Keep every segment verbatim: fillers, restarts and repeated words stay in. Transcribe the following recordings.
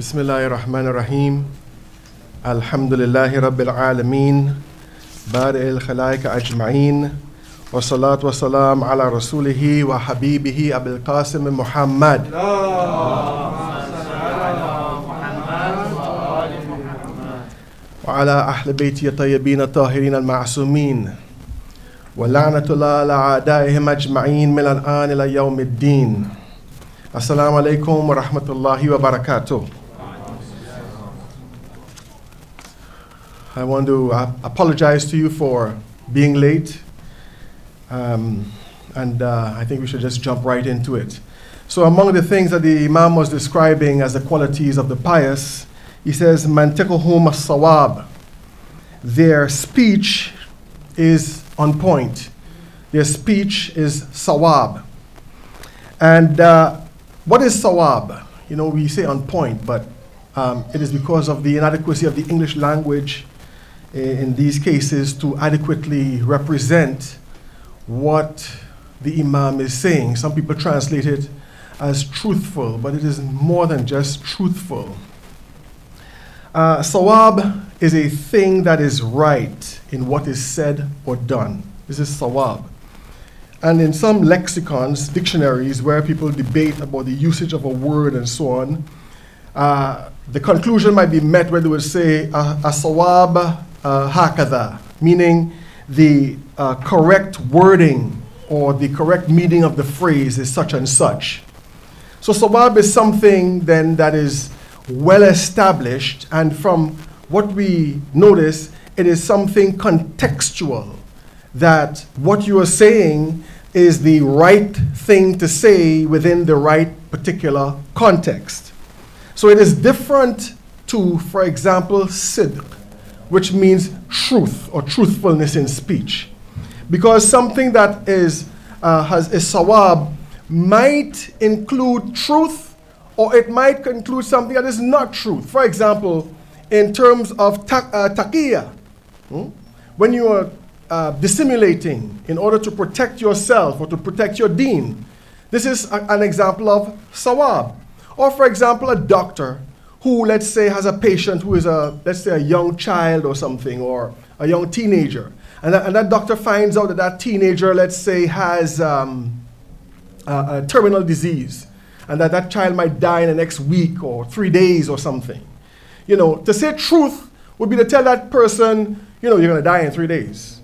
Bismillahir Rahmanir Rahim. Alhamdulillahi Rabbil Alameen. Bari al-Khalaik ajma'een. Wa salatu wa salam ala rasulihi wa habibihi Abil Qasim Muhammad. Wa ala ahli bayti tayyibin tahirin al-ma'sumin. Wa la'natullah ala a'daihim ajma'een min al-an ila yawm ad-din. Assalamu alaikum wa rahmatullahi wa barakatuh. I want to uh, apologize to you for being late. Um, and uh, I think we should just jump right into it. So among the things that the Imam was describing as the qualities of the pious, he says, Mantiquhum as-sawab. Their speech is on point. Their speech is sawab. And uh, what is sawab? You know, we say on point, but um, it is because of the inadequacy of the English language in these cases to adequately represent what the Imam is saying. Some people translate it as truthful, but it is more than just truthful. Uh, sawab is a thing that is right in what is said or done. This is sawab. And in some lexicons, dictionaries, where people debate about the usage of a word and so on, uh, the conclusion might be met where they would say, a, a sawab Uh, hakadha, meaning the uh, correct wording or the correct meaning of the phrase is such and such. So sawab is something then that is well established, and from what we notice, it is something contextual, that what you are saying is the right thing to say within the right particular context. So it is different to, for example, sidq, which means truth or truthfulness in speech. Because something that is uh, has a sawab might include truth, or it might include something that is not truth. For example, in terms of ta- uh, taqiyya, hmm? when you are uh, dissimulating in order to protect yourself or to protect your deen, this is a, an example of sawab. Or for example, a doctor who, let's say, has a patient who is a, let's say, a young child or something, or a young teenager. And that, and that doctor finds out that that teenager, let's say, has um, a, a terminal disease, and that that child might die in the next week or three days or something. You know, to say truth would be to tell that person, you know, you're going to die in three days.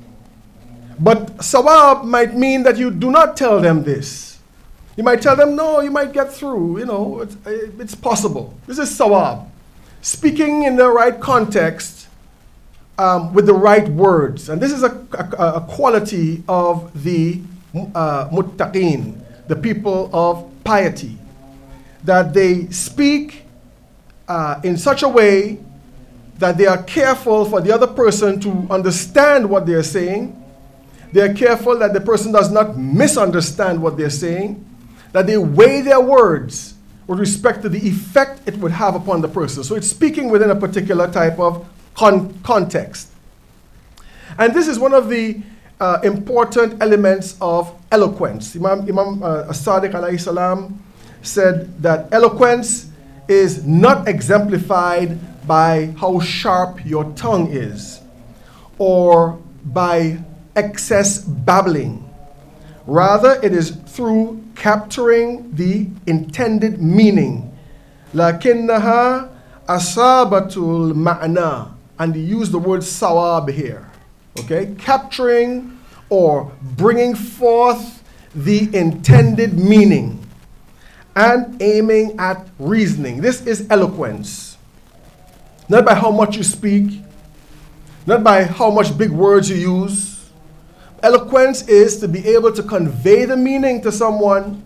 But sawab might mean that you do not tell them this. You might tell them, no, you might get through, you know, it's, it's possible. This is sawab. Speaking in the right context um, with the right words. And this is a, a, a quality of the uh, muttaqeen, the people of piety, that they speak uh, in such a way that they are careful for the other person to understand what they're saying. They are careful that the person does not misunderstand what they're saying, that they weigh their words with respect to the effect it would have upon the person. So it's speaking within a particular type of con- context. And this is one of the uh, important elements of eloquence. Imam, Imam uh, As-Sadiq alayhi salam said that eloquence is not exemplified by how sharp your tongue is or by excess babbling. Rather, it is through capturing the intended meaning. لَكِنَّهَا أَصَابَةُ الْمَعْنَى. And he used the word sawab here. Okay? Capturing or bringing forth the intended meaning and aiming at reasoning. This is eloquence. Not by how much you speak, not by how much big words you use. Eloquence is to be able to convey the meaning to someone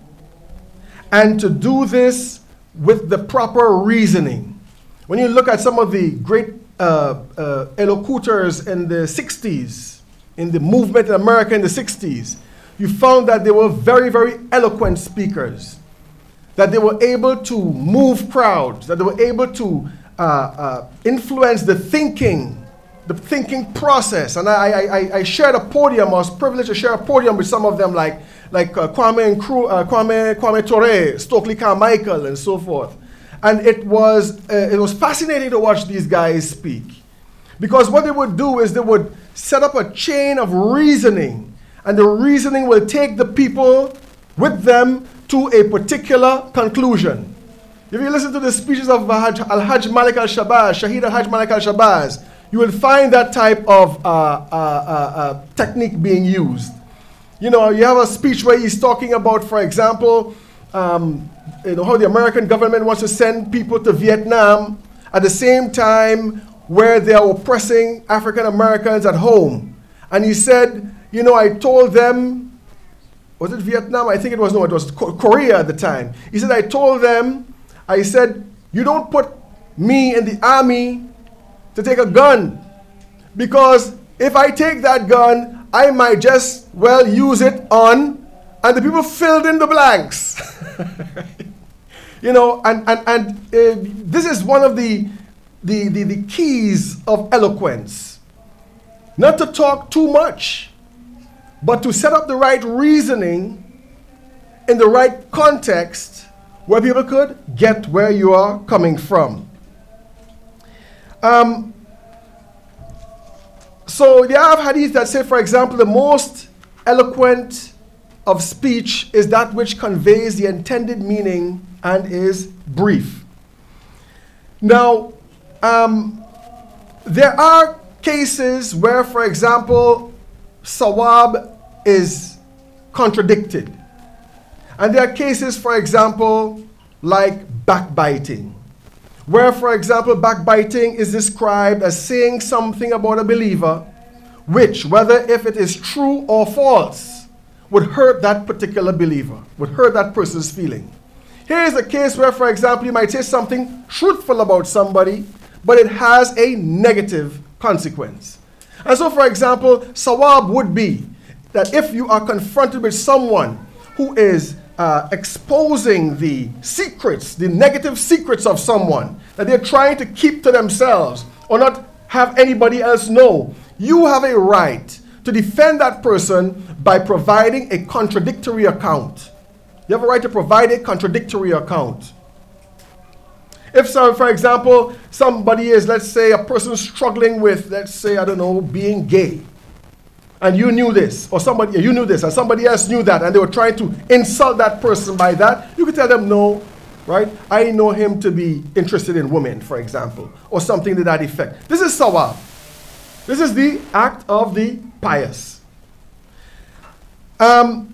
and to do this with the proper reasoning. When you look at some of the great uh, uh, elocutors in the sixties, in the movement in America in the sixties, you found that they were very, very eloquent speakers, that they were able to move crowds, that they were able to uh, uh, influence the thinking the thinking process. And I, I, I shared a podium, I was privileged to share a podium with some of them, like, like uh, Kwame, and Kru, uh, Kwame, Kwame Ture, Stokely Carmichael, and so forth. And it was, uh, it was fascinating to watch these guys speak. Because what they would do is they would set up a chain of reasoning. And the reasoning will take the people with them to a particular conclusion. If you listen to the speeches of Al-Hajj Malik al-Shabazz, Shahid Al-Hajj Malik al-Shabazz, you will find that type of uh, uh, uh, uh, technique being used. You know, you have a speech where he's talking about, for example, um, you know, how the American government wants to send people to Vietnam at the same time where they are oppressing African Americans at home. And he said, you know, I told them, was it Vietnam? I think it was, no, it was Korea at the time. He said, I told them, I said, you don't put me in the army to take a gun, because if I take that gun, I might just, well, use it on, and the people filled in the blanks. You know, and, and, and uh, this is one of the, the, the, the keys of eloquence. Not to talk too much, but to set up the right reasoning in the right context where people could get where you are coming from. Um, so there are hadiths that say, for example, the most eloquent of speech is that which conveys the intended meaning and is brief. Now, um, there are cases where, for example, sawab is contradicted. And there are cases, for example, like backbiting, where, for example, backbiting is described as saying something about a believer, which, whether if it is true or false, would hurt that particular believer, would hurt that person's feeling. Here is a case where, for example, you might say something truthful about somebody, but it has a negative consequence. And so, for example, sawab would be that if you are confronted with someone who is uh, exposing the secrets, the negative secrets of someone that they're trying to keep to themselves or not have anybody else know, you have a right to defend that person by providing a contradictory account. You have a right to provide a contradictory account. If, so, for example, somebody is, let's say, a person struggling with, let's say, I don't know, being gay, and you knew this, or somebody, you knew this, and somebody else knew that, and they were trying to insult that person by that, you could tell them, no, right? I know him to be interested in women, for example, or something to that effect. This is sawab. This is the act of the pious. Um,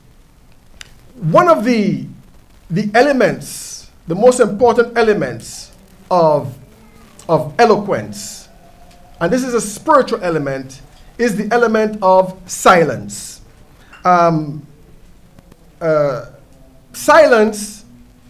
one of the, the elements, the most important elements of, of eloquence, and this is a spiritual element, is the element of silence. Um, uh, silence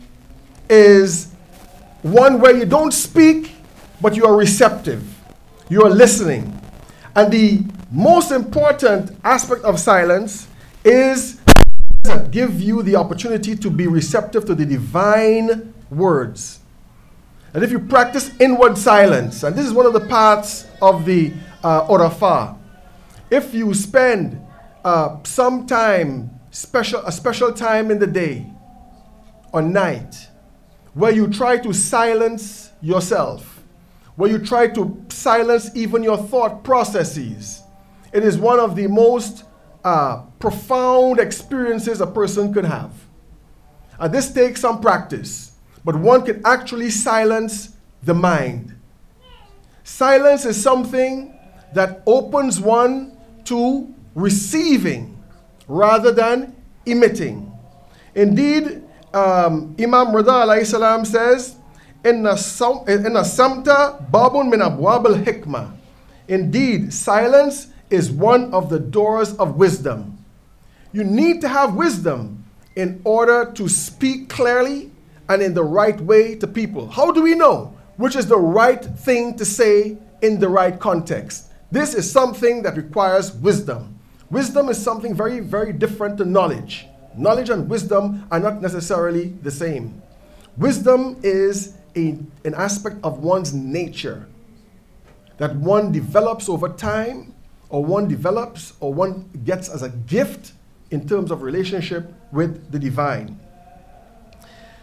is one where you don't speak, but you are receptive. You are listening. And the most important aspect of silence is to give you the opportunity to be receptive to the divine words. And if you practice inward silence, and this is one of the parts of the uh, Orafa, if you spend uh, some time, special, a special time in the day or night, where you try to silence yourself, where you try to silence even your thought processes, it is one of the most uh, profound experiences a person could have. And this takes some practice, but one can actually silence the mind. Silence is something that opens one to receiving rather than emitting. Indeed, um, Imam Rida alayhi salam says, Inna samta babun min abwab al-hikmah. Indeed, silence is one of the doors of wisdom. You need to have wisdom in order to speak clearly and in the right way to people. How do we know which is the right thing to say in the right context? This is something that requires wisdom. Wisdom is something very, very different to knowledge. Knowledge and wisdom are not necessarily the same. Wisdom is a, an aspect of one's nature that one develops over time, or one develops, or one gets as a gift in terms of relationship with the divine.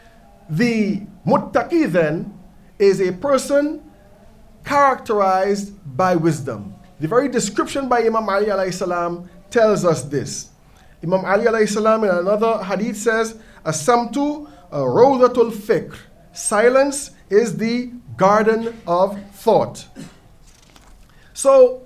The muttaqi then is a person characterized by wisdom. The very description by Imam Ali alayhi salam tells us this. Imam Ali alayhi salam in another hadith says, As-samtu rawdatul fikr. Silence is the garden of thought. So,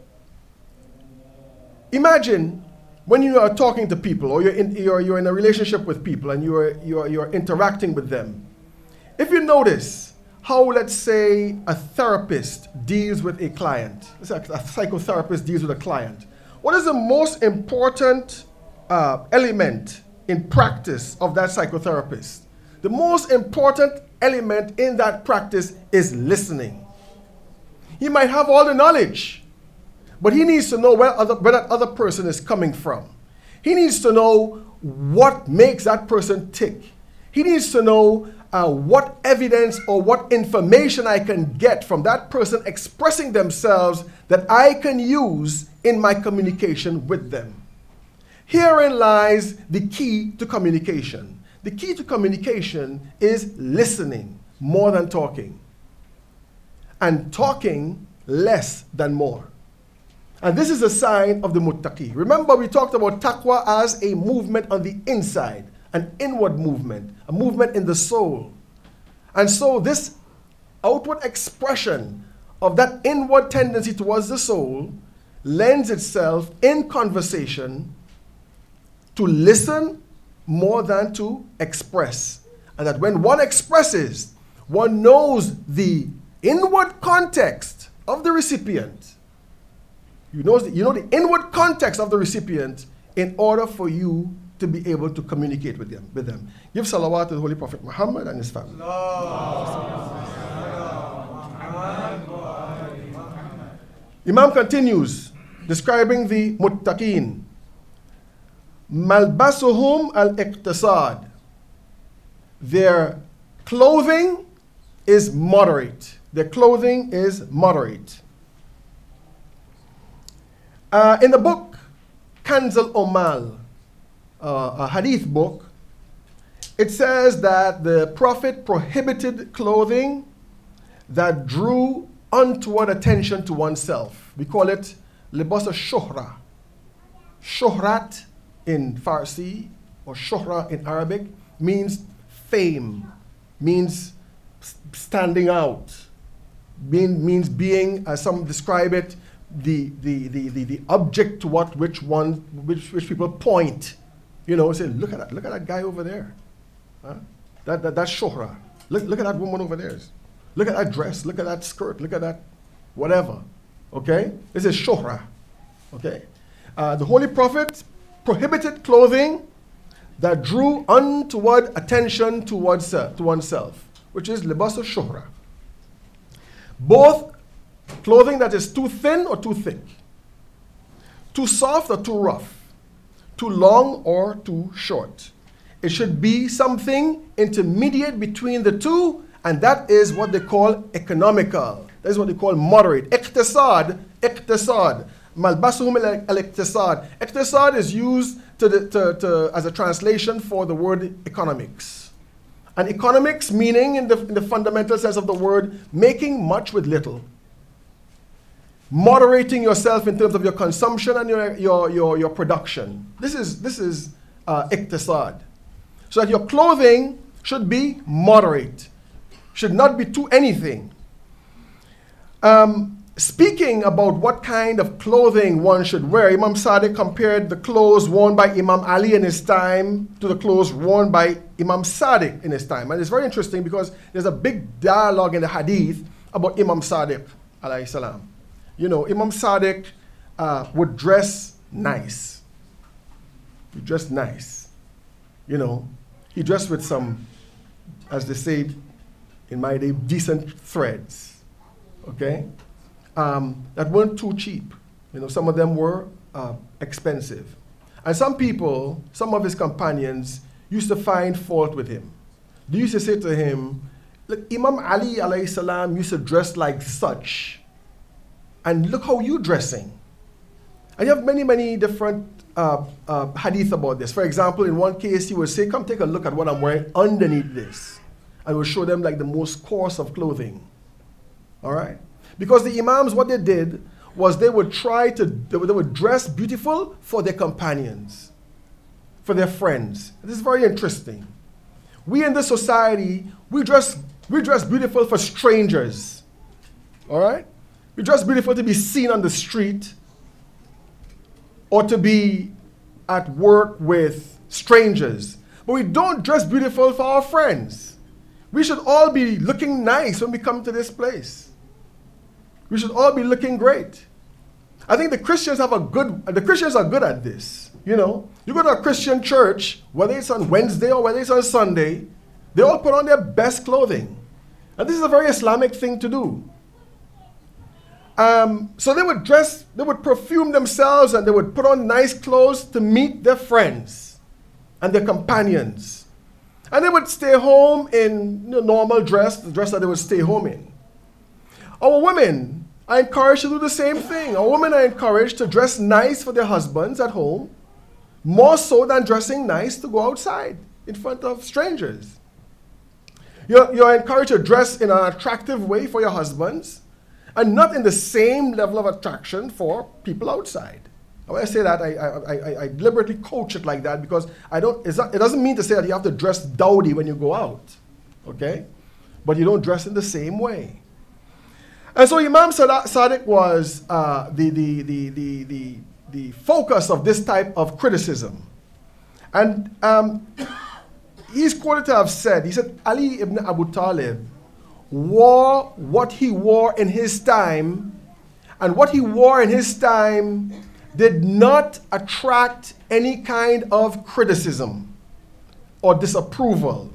imagine when you are talking to people, or you're in, you're, you're in a relationship with people, and you're, you're, you're interacting with them. If you notice how, let's say, a therapist deals with a client, let's say a psychotherapist deals with a client, what is the most important uh, element in practice of that psychotherapist? The most important element in that practice is listening. He might have all the knowledge, but he needs to know where, other, where that other person is coming from. He needs to know what makes that person tick. He needs to know uh, what evidence or what information I can get from that person expressing themselves that I can use in my communication with them. Herein lies the key to communication. The key to communication is listening more than talking, and talking less than more. And this is a sign of the muttaqi. Remember, we talked about taqwa as a movement on the inside, an inward movement, a movement in the soul. And so this outward expression of that inward tendency towards the soul lends itself in conversation to listen more than to express. And that when one expresses, one knows the inward context of the recipient. You know, you know the inward context of the recipient in order for you to be able to communicate with them. With them. Give salawat to the Holy Prophet Muhammad and his family. Imam continues describing the muttaqeen. Malbasuhum al-iqtisad. Their clothing is moderate. Their clothing is moderate. Uh, in the book Kanz al-Ummal, uh, a hadith book, it says that the Prophet prohibited clothing that drew untoward attention to oneself. We call it libas al-shuhra. Shuhrat in Farsi, or shuhra in Arabic, means fame, means standing out, mean, means being, as some describe it, the the, the, the, the object to what which one which which people point. You know, say, look at that, look at that guy over there. Huh? That, that that's shuhra. Look look at that woman over there. Look at that dress, look at that skirt, look at that whatever. Okay? This is shuhra. Okay? Uh, the Holy Prophet prohibited clothing that drew untoward attention towards uh, to oneself, which is libas al-shuhra. Both clothing that is too thin or too thick, too soft or too rough, too long or too short. It should be something intermediate between the two, and that is what they call economical. That is what they call moderate. Iqtisad, iqtisad. Malbasuhum al-iqtisad. Iqtisad is used to the, to, to, as a translation for the word economics. And economics meaning, in the, in the fundamental sense of the word, making much with little. Moderating yourself in terms of your consumption and your, your, your, your production. This is, this is uh, iqtisad. So that your clothing should be moderate. Should not be too anything. Um, Speaking about what kind of clothing one should wear, Imam Sadiq compared the clothes worn by Imam Ali in his time to the clothes worn by Imam Sadiq in his time. And it's very interesting because there's a big dialogue in the hadith about Imam Sadiq, alayhi salam. You know, Imam Sadiq uh, would dress nice. He dressed nice. You know, he dressed with some, as they say in my day, decent threads. Okay? Um, that weren't too cheap. You know, some of them were uh, expensive. And some people, some of his companions, used to find fault with him. They used to say to him, look, Imam Ali alayhi salam used to dress like such. And look how you dressing. And you have many, many different uh, uh, hadith about this. For example, in one case, he would say, come take a look at what I'm wearing underneath this. and would show them like the most coarse of clothing. All right? Because the imams, what they did was they would try to, they would, they would dress beautiful for their companions, for their friends. This is very interesting. We in this society, we dress, we dress beautiful for strangers. All right? We dress beautiful to be seen on the street or to be at work with strangers. But we don't dress beautiful for our friends. We should all be looking nice when we come to this place. We should all be looking great. I think the Christians have a good, the Christians are good at this. You know, you go to a Christian church, whether it's on Wednesday or whether it's on Sunday, they all put on their best clothing. And this is a very Islamic thing to do. Um, so they would dress, they would perfume themselves and they would put on nice clothes to meet their friends and their companions. And they would stay home in, you know, normal dress, the dress that they would stay home in. Our women are encouraged to do the same thing. Our women are encouraged to dress nice for their husbands at home, more so than dressing nice to go outside in front of strangers. You're, you're encouraged to dress in an attractive way for your husbands, and not in the same level of attraction for people outside. When I say that, I, I, I, I deliberately coach it like that because I don't, it's not, it doesn't mean to say that you have to dress dowdy when you go out, okay? But you don't dress in the same way. And so Imam Sadiq was uh, the, the, the, the, the, the focus of this type of criticism. And um, he's quoted to have said, he said, Ali ibn Abu Talib wore what he wore in his time, and what he wore in his time did not attract any kind of criticism or disapproval.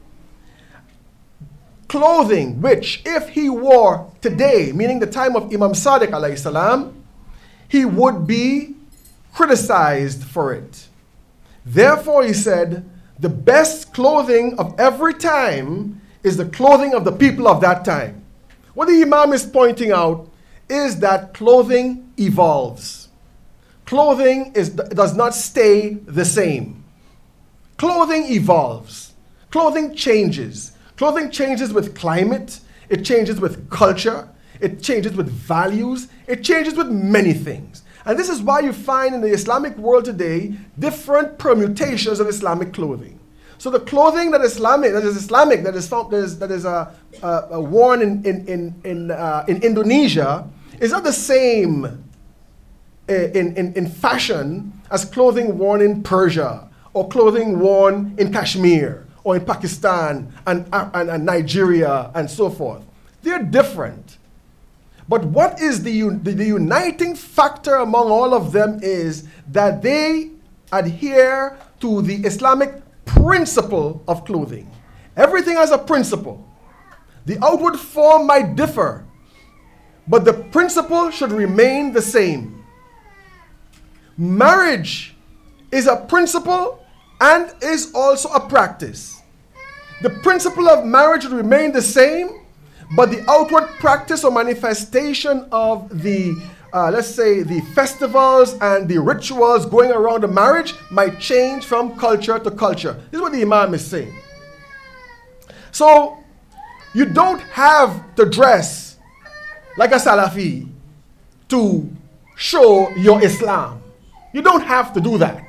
Clothing which, if he wore today, meaning the time of Imam Sadiq alayhi salam, he would be criticized for it. Therefore, he said, the best clothing of every time is the clothing of the people of that time. What the Imam is pointing out is that clothing evolves. Clothing is, does not stay the same. Clothing evolves. Clothing changes. Clothing changes with climate. It changes with culture. It changes with values. It changes with many things. And this is why you find in the Islamic world today different permutations of Islamic clothing. So the clothing that Islamic that is Islamic that is found, that is, that is uh, uh, uh, worn in in in in, uh, in Indonesia is not the same uh, in, in in fashion as clothing worn in Persia or clothing worn in Kashmir or in Pakistan and, uh, and and Nigeria and so forth. They're different. But what is the, the the uniting factor among all of them is that they adhere to the Islamic principle of clothing. Everything has a principle. The outward form might differ, but the principle should remain the same. Marriage is a principle and is also a practice. The principle of marriage should remain the same, but the outward practice or manifestation of the Uh, let's say the festivals and the rituals going around the marriage might change from culture to culture. This is what the Imam is saying. So, you don't have to dress like a Salafi to show your Islam. You don't have to do that.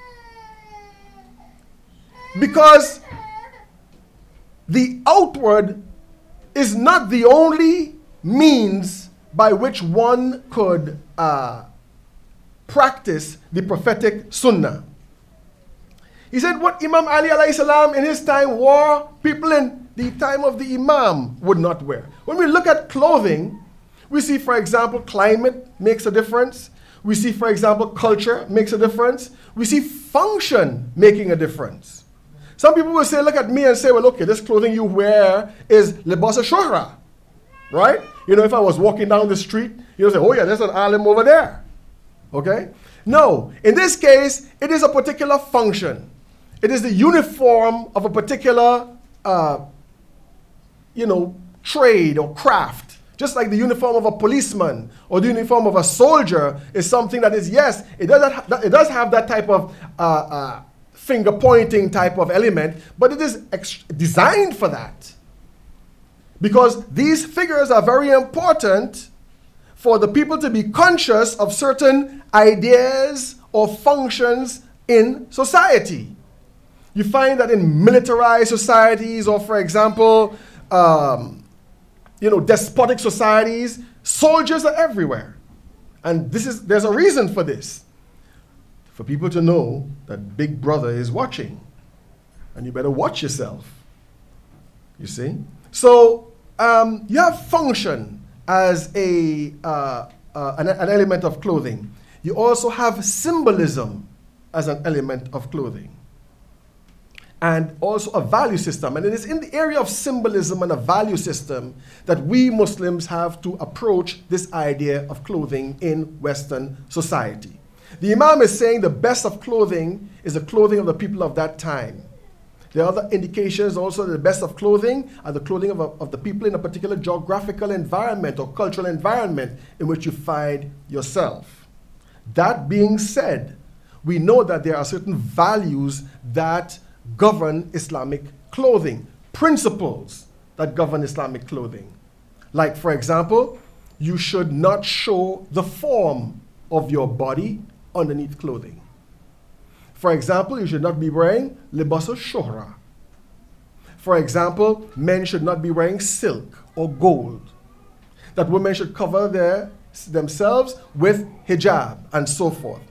Because the outward is not the only means by which one could uh, practice the prophetic sunnah. He said what Imam Ali alayhi salam in his time wore, people in the time of the Imam would not wear. When we look at clothing, we see, for example, climate makes a difference. We see, for example, culture makes a difference. We see function making a difference. Some people will say, look at me and say, well, okay, this clothing you wear is libas al-shuhra. Right? You know, if I was walking down the street, you know, say, oh yeah, there's an alim over there. Okay? No. In this case, it is a particular function. It is the uniform of a particular, uh, you know, trade or craft. Just like the uniform of a policeman or the uniform of a soldier is something that is, yes, it does, have, it does have that type of uh, uh, finger-pointing type of element, but it is ex- designed for that. Because these figures are very important for the people to be conscious of certain ideas or functions in society. You find that in militarized societies, or for example, um, you know, despotic societies, soldiers are everywhere. And this is there's a reason for this. For people to know that Big Brother is watching. And you better watch yourself. You see? So um, you have function as a uh, uh, an, an element of clothing. You also have symbolism as an element of clothing. And also a value system. And it is in the area of symbolism and a value system that we Muslims have to approach this idea of clothing in Western society. The Imam is saying the best of clothing is the clothing of the people of that time. There are other indications also that the best of clothing are the clothing of, a, of the people in a particular geographical environment or cultural environment in which you find yourself. That being said, we know that there are certain values that govern Islamic clothing, principles that govern Islamic clothing. Like, for example, you should not show the form of your body underneath clothing. For example, you should not be wearing libas al-shuhra. For example, men should not be wearing silk or gold. That women should cover their, themselves with hijab and so forth.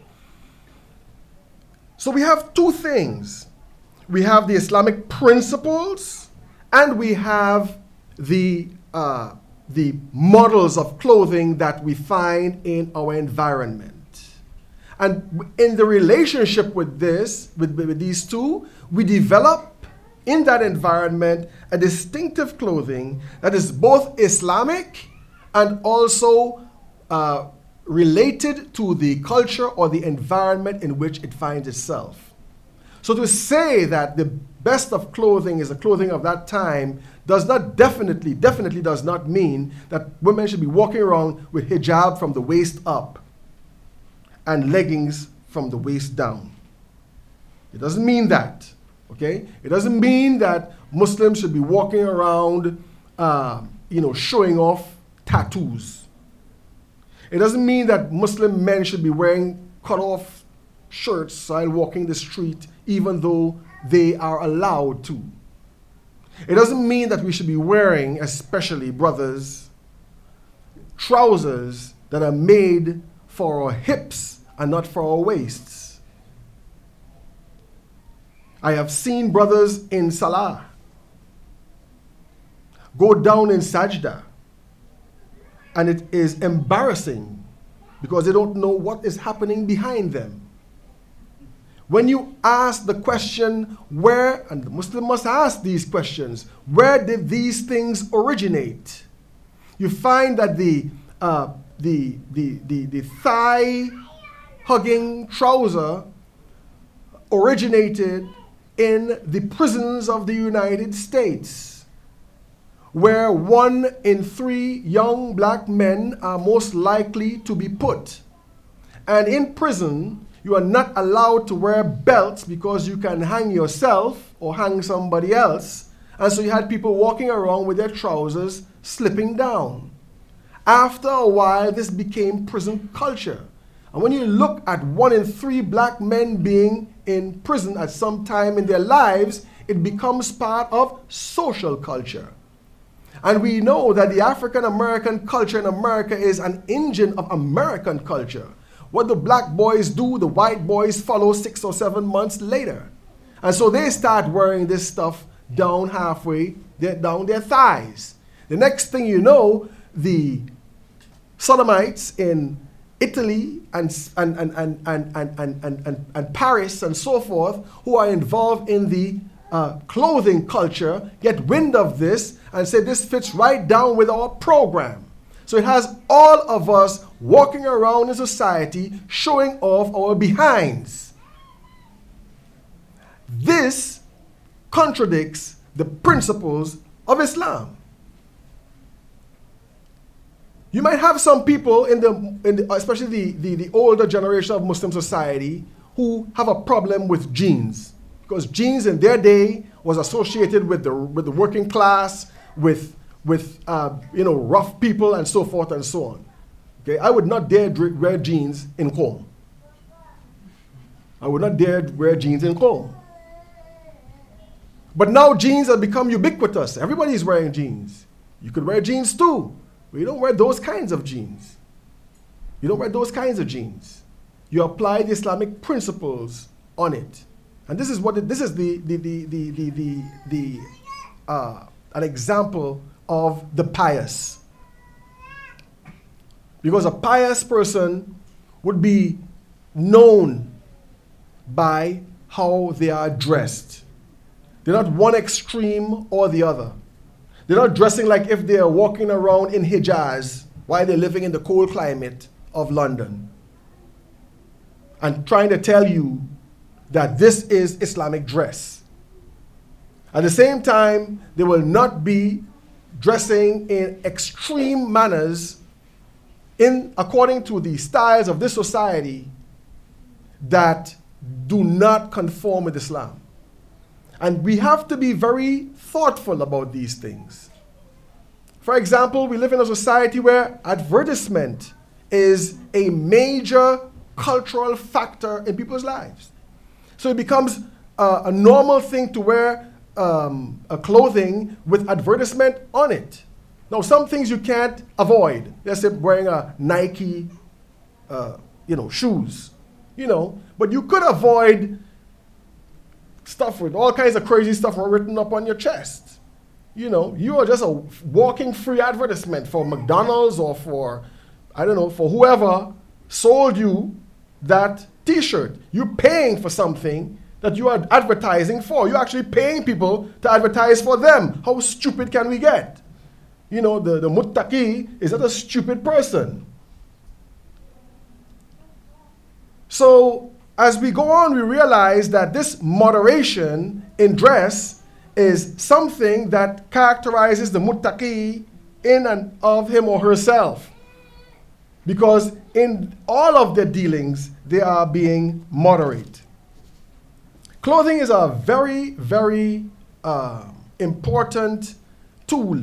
So we have two things. We have the Islamic principles, and we have the, uh, the models of clothing that we find in our environment. And in the relationship with this, with, with these two, we develop in that environment a distinctive clothing that is both Islamic and also uh, related to the culture or the environment in which it finds itself. So to say that the best of clothing is the clothing of that time does not definitely, definitely does not mean that women should be walking around with hijab from the waist up and leggings from the waist down. It doesn't mean that, okay? It doesn't mean that Muslims should be walking around, uh, you know, showing off tattoos. It doesn't mean that Muslim men should be wearing cut-off shirts while walking the street, even though they are allowed to. It doesn't mean that we should be wearing, especially brothers, trousers that are made for our hips and not for our waists. I have seen brothers in Salah go down in Sajda, and it is embarrassing because they don't know what is happening behind them. When you ask the question, where, and the Muslim must ask these questions, where did these things originate? You find that the, uh, the, the, the, the thigh-hugging trouser originated in the prisons of the United States, where one in three young black men are most likely to be put. And in prison, you are not allowed to wear belts because you can hang yourself or hang somebody else. And so you had people walking around with their trousers slipping down. After a while, this became prison culture. And when you look at one in three black men being in prison at some time in their lives, it becomes part of social culture. And we know that the African American culture in America is an engine of American culture. What the black boys do, the white boys follow six or seven months later. And so they start wearing this stuff down halfway, down their thighs. The next thing you know, the sodomites in Italy and, and, and, and, and, and, and, and, and Paris and so forth, who are involved in the uh, clothing culture, get wind of this and say this fits right down with our program. So it has all of us walking around in society showing off our behinds. This contradicts the principles of Islam. You might have some people in the, in the especially the, the, the older generation of Muslim society, who have a problem with jeans. because jeans in their day was associated with the with the working class, with with uh, you know, rough people and so forth and so on. Okay, I would not dare wear jeans in Qom. I would not dare wear jeans in Qom. But now jeans have become ubiquitous. Everybody is wearing jeans. You could wear jeans too, but you don't wear those kinds of jeans. You don't wear those kinds of jeans. You apply the Islamic principles on it. And this is what it, this is the the the the the the, the uh, an example of the pious. Because a pious person would be known by how they are dressed. They're not one extreme or the other. They're not dressing like if they are walking around in Hijaz while they're living in the cold climate of London and trying to tell you that this is Islamic dress. At the same time, they will not be dressing in extreme manners in according to the styles of this society that do not conform with Islam. And we have to be very thoughtful about these things. For example, we live in a society where advertisement is a major cultural factor in people's lives. So it becomes uh, a normal thing to wear um, a clothing with advertisement on it. Now, some things you can't avoid. Let's say wearing a Nike, uh, you know, shoes, you know. But you could avoid stuff with all kinds of crazy stuff written up on your chest. You know, you are just a walking free advertisement for McDonald's or for, I don't know, for whoever sold you that T-shirt. You're paying for something that you are advertising for. You're actually paying people to advertise for them. How stupid can we get? You know, the, the muttaqi is not a stupid person. So, as we go on, we realize that this moderation in dress is something that characterizes the muttaqi in and of him or herself. Because in all of their dealings, they are being moderate. Clothing is a very, very uh, important tool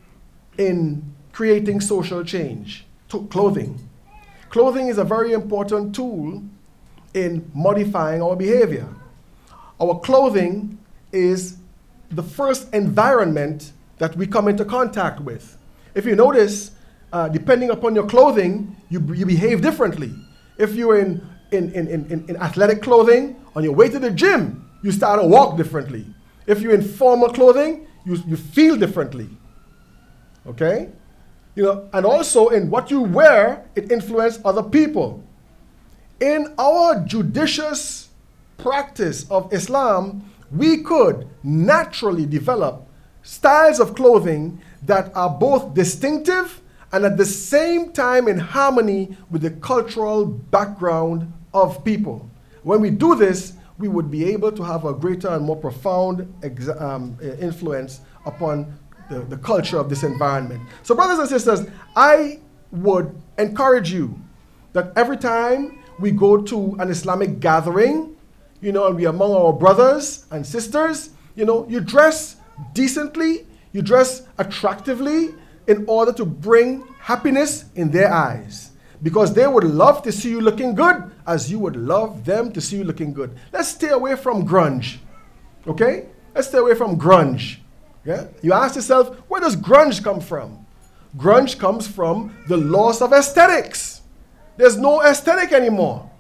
in creating social change. To clothing. Clothing is a very important tool in modifying our behavior. Our clothing is the first environment that we come into contact with. If you notice, uh, depending upon your clothing, you, you behave differently. If you're in, in, in, in, in athletic clothing, on your way to the gym, you start to walk differently. If you're in formal clothing, you, you feel differently. Okay? You know, and also in what you wear, it influences other people. In our judicious practice of Islam, we could naturally develop styles of clothing that are both distinctive and at the same time in harmony with the cultural background of people. When we do this, we would be able to have a greater and more profound ex- um, influence upon the, the culture of this environment. So brothers and sisters, I would encourage you that every time we go to an Islamic gathering, you know, and we are among our brothers and sisters, you know, you dress decently, you dress attractively in order to bring happiness in their eyes. Because they would love to see you looking good as you would love them to see you looking good. Let's stay away from grunge, okay? Let's stay away from grunge. Yeah? You ask yourself, where does grunge come from? Grunge comes from the loss of aesthetics. There's no aesthetic anymore,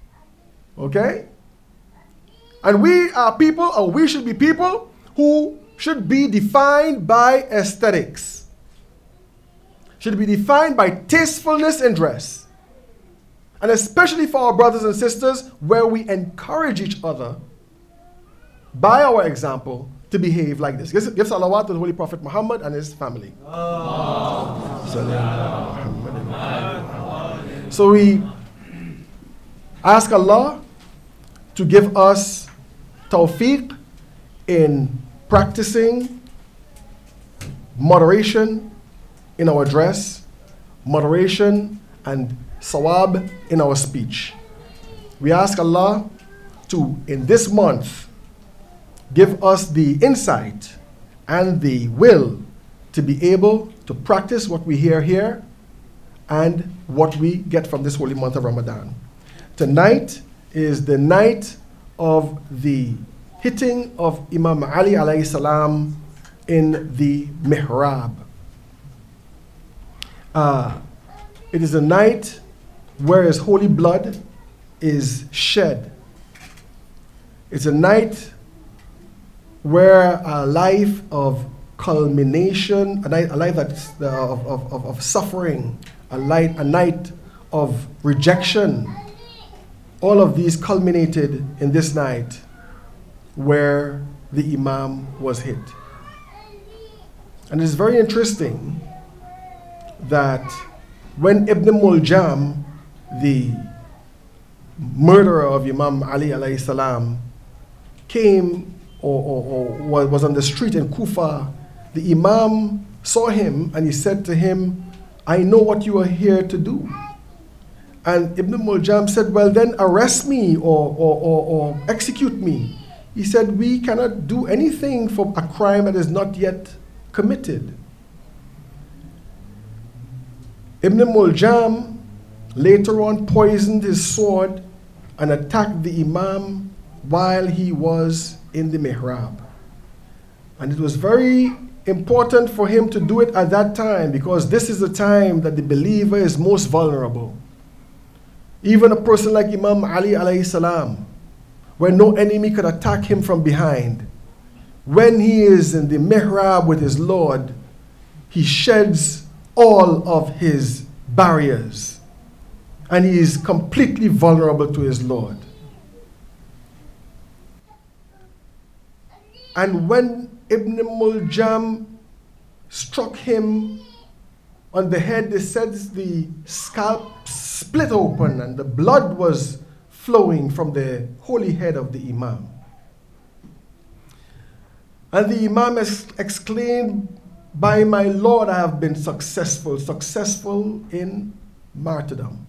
okay? And we are people, or we should be people, who should be defined by aesthetics. Should be defined by tastefulness in dress. And especially for our brothers and sisters, where we encourage each other by our example to behave like this. Give, give salawat to the Holy Prophet Muhammad and his family. Oh. So we ask Allah to give us tawfiq in practicing moderation in our dress, moderation and sawab in our speech. We ask Allah to, in this month give us the insight and the will to be able to practice what we hear here and what we get from this holy month of Ramadan. Tonight is the night of the hitting of Imam Ali alayhi salam in the mihrab. Uh, it is a night where his holy blood is shed. It's a night where a life of culmination, a night, a life that's, uh, of, of, of suffering, a, light, a night of rejection, all of these culminated in this night where the Imam was hit. And it's very interesting that when Ibn Muljam, the murderer of Imam Ali alayhi salam, came or, or, or was on the street in Kufa, the Imam saw him and he said to him, I know what you are here to do. And Ibn Muljam said, well then arrest me or, or, or, or execute me. He said, we cannot do anything for a crime that is not yet committed. Ibn Muljam later on poisoned his sword and attacked the Imam while he was in the mihrab. And it was very important for him to do it at that time because this is the time that the believer is most vulnerable. Even a person like Imam Ali alayhi salam, where no enemy could attack him from behind, when he is in the mihrab with his Lord, he sheds all of his barriers and he is completely vulnerable to his Lord. And when Ibn Muljam struck him on the head, they said the scalp split open and the blood was flowing from the holy head of the Imam. And the Imam ex- exclaimed, by my Lord, I have been successful, successful in martyrdom.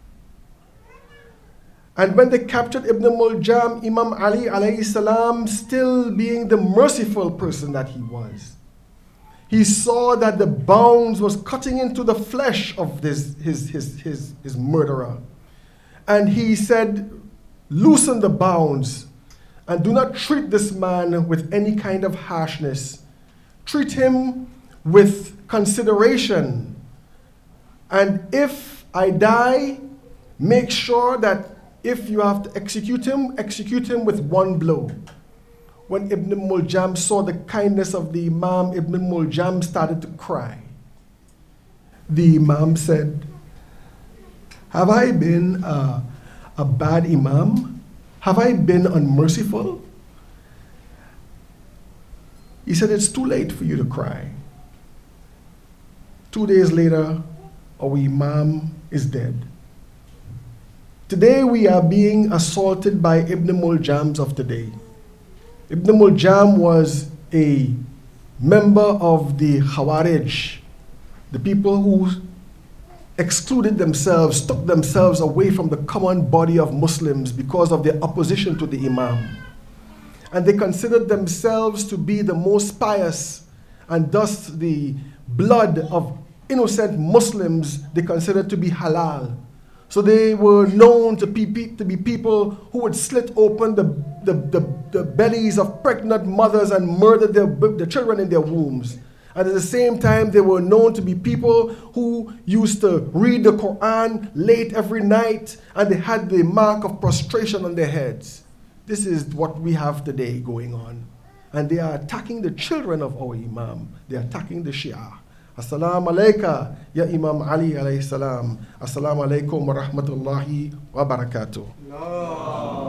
And when they captured Ibn Muljam, Imam Ali alayhi salam, still being the merciful person that he was, he saw that the bounds was cutting into the flesh of this, his, his, his, his murderer. And he said, loosen the bounds and do not treat this man with any kind of harshness. Treat him with consideration. And if I die, make sure that if you have to execute him, execute him with one blow. When Ibn Muljam saw the kindness of the Imam, Ibn Muljam started to cry. The Imam said, have I been a, a bad Imam? Have I been unmerciful? He said, it's too late for you to cry. Two days later, our Imam is dead. Today we are being assaulted by Ibn Muljams of today. Ibn Muljam was a member of the Khawarij, the people who excluded themselves, took themselves away from the common body of Muslims because of their opposition to the Imam. And they considered themselves to be the most pious, and thus the blood of innocent Muslims they considered to be halal. So they were known to be, to be people who would slit open the, the, the, the bellies of pregnant mothers and murder their, the children in their wombs. And at the same time, they were known to be people who used to read the Quran late every night, and they had the mark of prostration on their heads. This is what we have today going on. And they are attacking the children of our Imam. They are attacking the Shia. Assalamu alayka, ya Imam Ali alayhi salam. Assalamu alaykum wa rahmatullahi wa barakatuh. No.